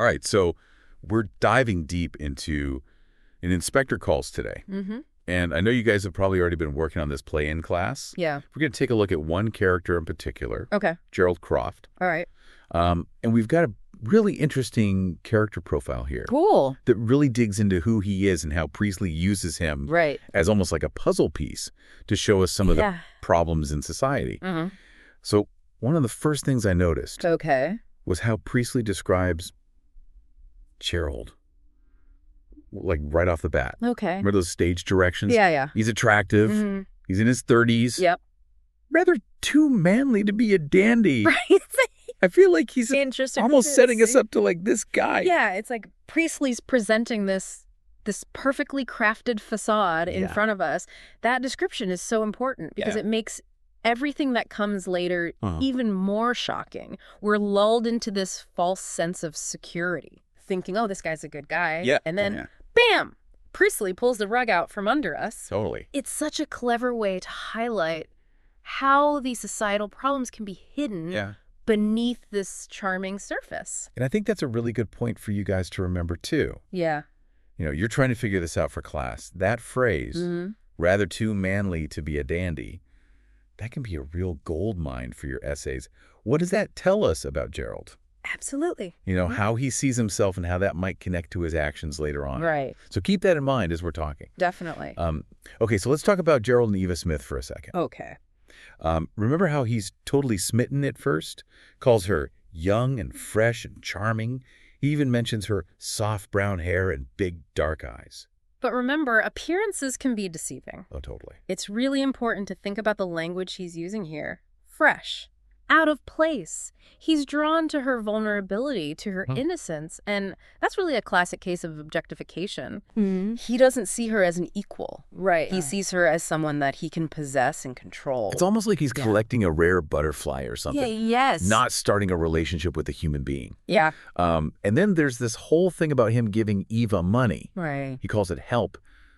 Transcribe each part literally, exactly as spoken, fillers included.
All right, so we're diving deep into an inspector calls today. Mm-hmm. And I know you guys have probably already been working on this play in class. Yeah. We're going to take a look at one character in particular, Okay. Gerald Croft. All right. Um, and we've got a really interesting character profile here Cool. that really digs into who he is and how Priestley uses him Right. as almost like a puzzle piece to show us some of Yeah. the problems in society. Mm-hmm. So one of the first things I noticed Okay. was how Priestley describes Gerald, like right off the bat. Okay. Remember those stage directions? Yeah, yeah. He's attractive. Mm-hmm. He's in his thirties. Yep. Rather too manly to be a dandy. Right. I feel like he's Interesting. almost setting us up to like this guy. Yeah, it's like Priestley's presenting this this perfectly crafted facade in Yeah. front of us. That description is so important because Yeah. it makes everything that comes later Uh-huh. even more shocking. We're lulled into this false sense of security, thinking, oh, this guy's a good guy. Yeah. And then, Yeah. bam, Priestley pulls the rug out from under us. Totally. It's such a clever way to highlight how these societal problems can be hidden Yeah. beneath this charming surface. And I think that's a really good point for you guys to remember too. Yeah. You know, you're trying to figure this out for class. That phrase, Mm-hmm. rather too manly to be a dandy, that can be a real gold mine for your essays. What does that tell us about Gerald? Absolutely. You know, Mhm. how he sees himself and how that might connect to his actions later on. Right. So keep that in mind as we're talking. Definitely. Um, okay, so let's talk about Gerald and Eva Smith for a second. Okay. Um, remember how he's totally smitten at first? Calls her young and fresh and charming. He even mentions her soft brown hair and big dark eyes. But remember, appearances can be deceiving. Oh, totally. It's really important to think about the language he's using here. Fresh. Out of place. He's drawn to her vulnerability, to her Huh. innocence, and that's really a classic case of objectification. Mm-hmm. He doesn't see her as an equal. Right. He sees her as someone that he can possess and control. It's almost like he's Yeah. collecting a rare butterfly or something. Yeah, yes. Not starting a relationship with a human being. Yeah. Um, and then there's this whole thing about him giving Eva money. Right. He calls it help.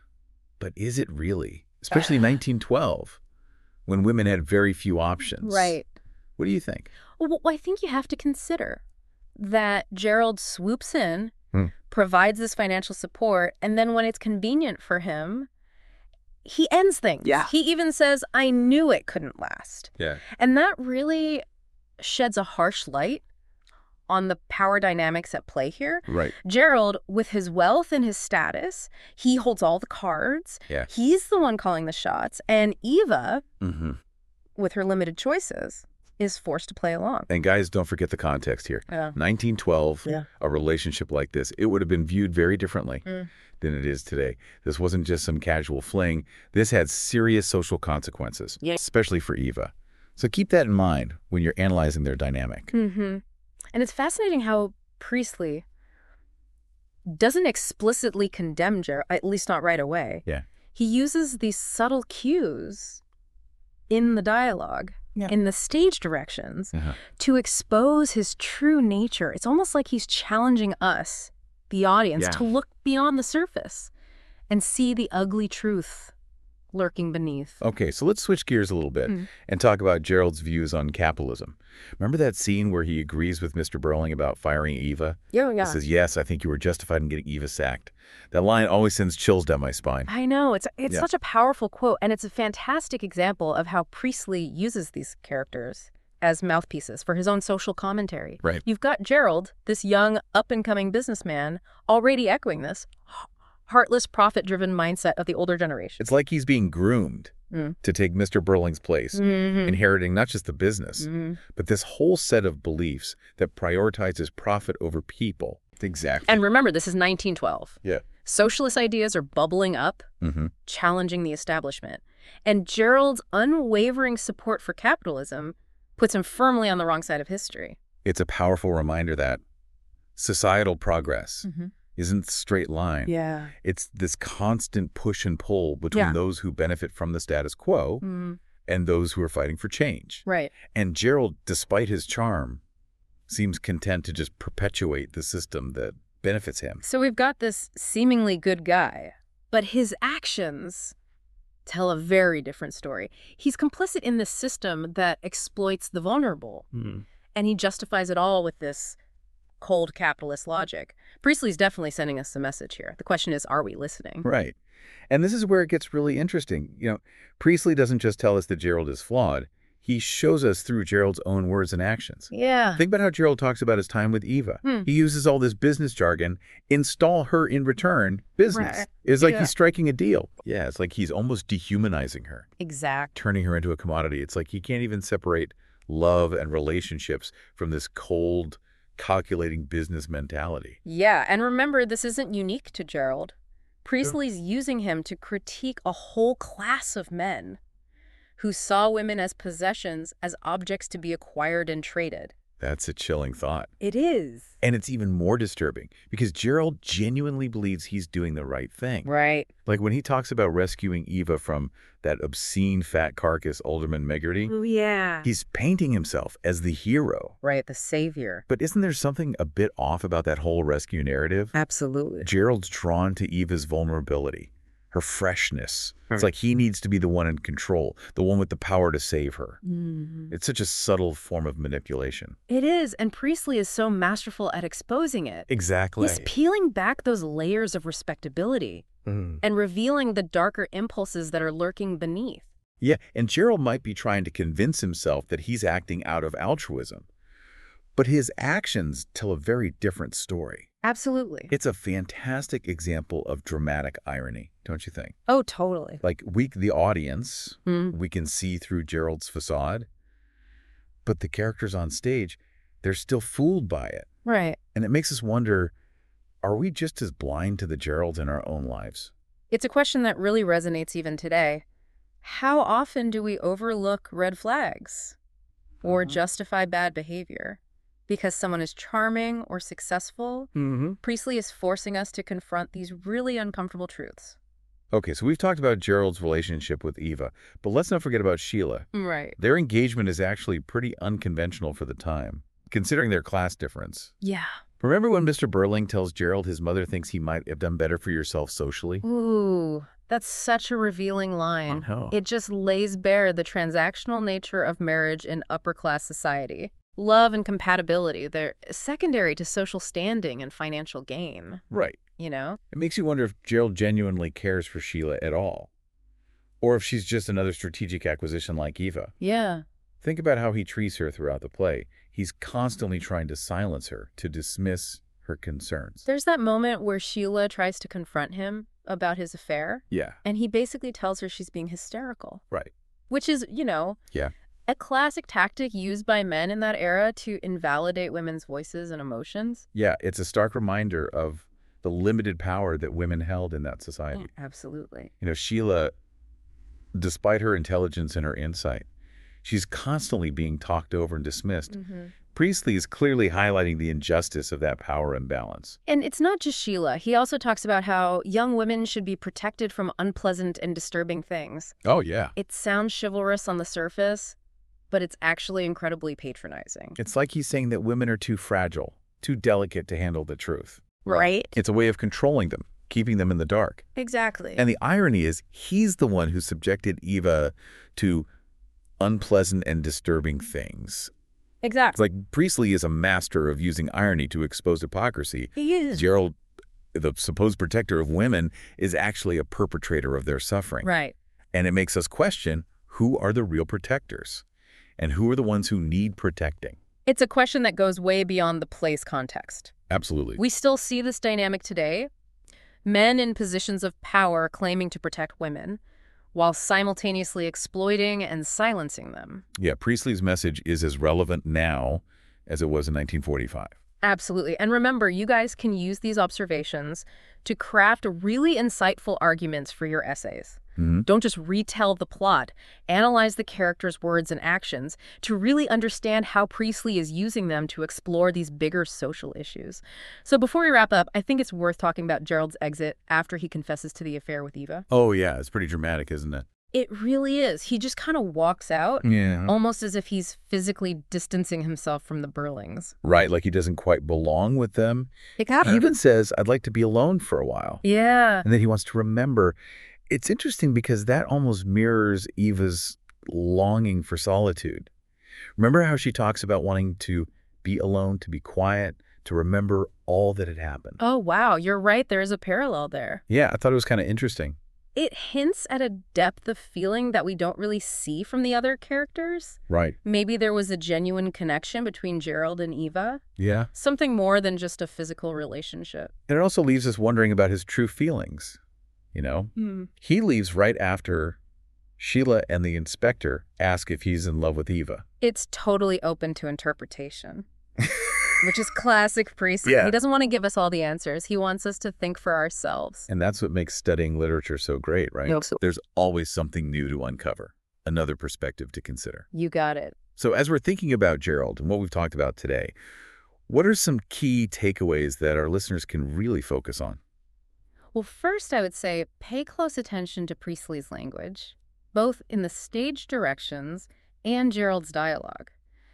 But is it really? Especially in nineteen twelve, when women had very few options. Right. What do you think? Well, I think you have to consider that Gerald swoops in, Hmm. provides this financial support, and then when it's convenient for him, he ends things. Yeah. He even says, I knew it couldn't last. Yeah. And that really sheds a harsh light on the power dynamics at play here. Right. Gerald, with his wealth and his status, he holds all the cards. Yeah. He's the one calling the shots. And Eva, Mm-hmm. with her limited choices, is forced to play along. And guys, don't forget the context here. Yeah. nineteen twelve, Yeah. a relationship like this, it would have been viewed very differently Mm. than it is today. This wasn't just some casual fling. This had serious social consequences, Yeah. especially for Eva. So keep that in mind when you're analyzing their dynamic. Mm-hmm. And it's fascinating how Priestley doesn't explicitly condemn Gerald, at least not right away. Yeah. He uses these subtle cues in the dialogue, Yeah. in the stage directions, Uh-huh. to expose his true nature. It's almost like he's challenging us, the audience, Yeah. to look beyond the surface and see the ugly truth lurking beneath. Okay, so let's switch gears a little bit Mm. and talk about Gerald's views on capitalism. Remember that scene where he agrees with Mister Burling about firing Eva? Yeah, He says, yes, I think you were justified in getting Eva sacked. That line always sends chills down my spine. I know. It's it's Yeah. such a powerful quote, and it's a fantastic example of how Priestley uses these characters as mouthpieces for his own social commentary. Right. You've got Gerald, this young, up-and-coming businessman, already echoing this heartless, profit-driven mindset of the older generation. It's like he's being groomed Mm. to take Mister Burling's place, Mhm. inheriting not just the business, Mhm. but this whole set of beliefs that prioritizes profit over people. Exactly. And remember, this is nineteen twelve. yeah. Socialist ideas are bubbling up, Mm-hmm. challenging the establishment. And Gerald's unwavering support for capitalism puts him firmly on the wrong side of history. It's a powerful reminder that societal progress Mhm. isn't a straight line. Yeah. It's this constant push and pull between Yeah. those who benefit from the status quo Mm, and those who are fighting for change. right. And Gerald, despite his charm, seems content to just perpetuate the system that benefits him. So we've got this seemingly good guy, but his actions tell a very different story. He's complicit in this system that exploits the vulnerable, and he justifies it all with this cold capitalist logic. Priestley's definitely sending us a message here. The question is, are we listening? Right. And this is where it gets really interesting. You know, Priestley doesn't just tell us that Gerald is flawed. He shows us through Gerald's own words and actions. Yeah. Think about how Gerald talks about his time with Eva. Hmm. He uses all this business jargon, install her in return business. Right. It's like Yeah. he's striking a deal. Yeah, it's like he's almost dehumanizing her, Exact. turning her into a commodity. It's like he can't even separate love and relationships from this cold, calculating business mentality. Yeah, and remember, this isn't unique to Gerald. Priestley's using him to critique a whole class of men who saw women as possessions, as objects to be acquired and traded. That's a chilling thought. It is. And it's even more disturbing because Gerald genuinely believes he's doing the right thing. Right. Like when he talks about rescuing Eva from that obscene fat carcass Alderman Meggerty, Oh, yeah. he's painting himself as the hero. Right, the savior. But isn't there something a bit off about that whole rescue narrative? Absolutely. Gerald's drawn to Eva's vulnerability, her freshness. It's Hmm. like he needs to be the one in control, the one with the power to save her. Mhm. It's such a subtle form of manipulation. It is, and Priestley is so masterful at exposing it. Exactly. He's peeling back those layers of respectability Mm. and revealing the darker impulses that are lurking beneath. Yeah, and Gerald might be trying to convince himself that he's acting out of altruism. But his actions tell a very different story. Absolutely. It's a fantastic example of dramatic irony, don't you think? Oh, totally. Like, we, the audience, Mm. we can see through Gerald's facade, but the characters on stage, they're still fooled by it. Right. And it makes us wonder, are we just as blind to the Geralds in our own lives? It's a question that really resonates even today. How often do we overlook red flags or Uh-huh. justify bad behavior? Because someone is charming or successful, Mm-hmm. Priestley is forcing us to confront these really uncomfortable truths. Okay, so we've talked about Gerald's relationship with Eva, but let's not forget about Sheila. Right. Their engagement is actually pretty unconventional for the time, considering their class difference. Yeah. Remember when Mister Burling tells Gerald his mother thinks he might have done better for yourself socially? Ooh, that's such a revealing line. I know. It just lays bare the transactional nature of marriage in upper-class society. Love and compatibility, they're secondary to social standing and financial gain, Right. you know? It makes you wonder if Gerald genuinely cares for Sheila at all, or if she's just another strategic acquisition like Eva. Yeah. Think about how he treats her throughout the play. He's constantly trying to silence her, to dismiss her concerns. There's that moment where Sheila tries to confront him about his affair, Yeah, and he basically tells her she's being hysterical, right. which is, you know, Yeah. a classic tactic used by men in that era to invalidate women's voices and emotions. Yeah, it's a stark reminder of the limited power that women held in that society. Absolutely. You know, Sheila, despite her intelligence and her insight, she's constantly being talked over and dismissed. Mm-hmm. Priestley is clearly highlighting the injustice of that power imbalance. And it's not just Sheila. He also talks about how young women should be protected from unpleasant and disturbing things. Oh, yeah. It sounds chivalrous on the surface, but it's actually incredibly patronizing. It's like he's saying that women are too fragile, too delicate to handle the truth. Right? It's a way of controlling them, keeping them in the dark. Exactly. And the irony is, he's the one who subjected Eva to unpleasant and disturbing things. It's Exactly. like Priestley is a master of using irony to expose hypocrisy. He is. Gerald, the supposed protector of women, is actually a perpetrator of their suffering. Right. And it makes us question, who are the real protectors? And who are the ones who need protecting? It's a question that goes way beyond the place context. Absolutely. We still see this dynamic today. Men in positions of power claiming to protect women, while simultaneously exploiting and silencing them. Yeah, Priestley's message is as relevant now as it was in nineteen forty-five. Absolutely. And remember, you guys can use these observations to craft really insightful arguments for your essays. Mm-hmm. Don't just retell the plot. Analyze the characters' words and actions to really understand how Priestley is using them to explore these bigger social issues. So before we wrap up, I think it's worth talking about Gerald's exit after he confesses to the affair with Eva. Oh, yeah, it's pretty dramatic, isn't it? It really is. He just kind of walks out, Yeah. almost as if he's physically distancing himself from the Burlings. Right, like he doesn't quite belong with them. He Exactly. even says, I'd like to be alone for a while. Yeah. And then he wants to remember. It's interesting because that almost mirrors Eva's longing for solitude. Remember how she talks about wanting to be alone, to be quiet, to remember all that had happened. Oh, wow. You're right. There is a parallel there. Yeah, I thought it was kind of interesting. It hints at a depth of feeling that we don't really see from the other characters. Right. Maybe there was a genuine connection between Gerald and Eva. Yeah. Something more than just a physical relationship. And it also leaves us wondering about his true feelings. You know, Hmm. he leaves right after Sheila and the inspector ask if he's in love with Eva. It's totally open to interpretation. Which is classic Priestley. Yeah. He doesn't want to give us all the answers. He wants us to think for ourselves. And that's what makes studying literature so great, right? Yep. There's always something new to uncover, another perspective to consider. You got it. So as we're thinking about Gerald and what we've talked about today, what are some key takeaways that our listeners can really focus on? Well, first, I would say pay close attention to Priestley's language, both in the stage directions and Gerald's dialogue.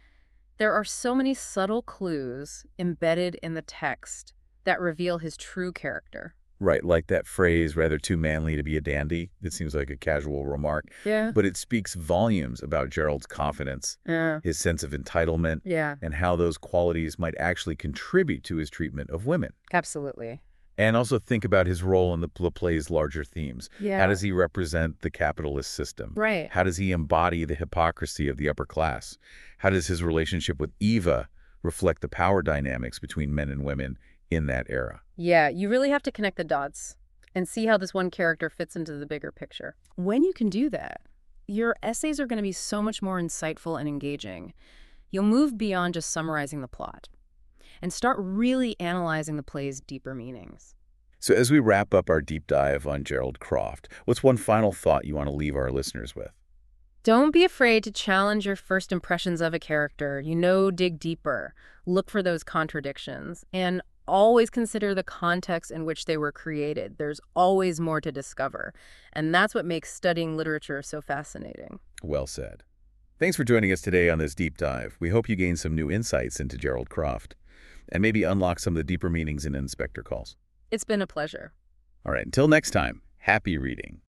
There are so many subtle clues embedded in the text that reveal his true character. Right, like that phrase, rather too manly to be a dandy. It seems like a casual remark, Yeah. but it speaks volumes about Gerald's confidence, Yeah. his sense of entitlement, Yeah, and how those qualities might actually contribute to his treatment of women. absolutely. And also think about his role in the pl- play's larger themes. Yeah. How does he represent the capitalist system? Right. How does he embody the hypocrisy of the upper class? How does his relationship with Eva reflect the power dynamics between men and women in that era? Yeah, you really have to connect the dots and see how this one character fits into the bigger picture. When you can do that, your essays are going to be so much more insightful and engaging. You'll move beyond just summarizing the plot and start really analyzing the play's deeper meanings. So as we wrap up our deep dive on Gerald Croft, what's one final thought you want to leave our listeners with? Don't be afraid to challenge your first impressions of a character. You know, dig deeper, look for those contradictions, and always consider the context in which they were created. There's always more to discover, and that's what makes studying literature so fascinating. Well said. Thanks for joining us today on this deep dive. We hope you gained some new insights into Gerald Croft and maybe unlock some of the deeper meanings in Inspector Calls. It's been a pleasure. All right, until next time, happy reading.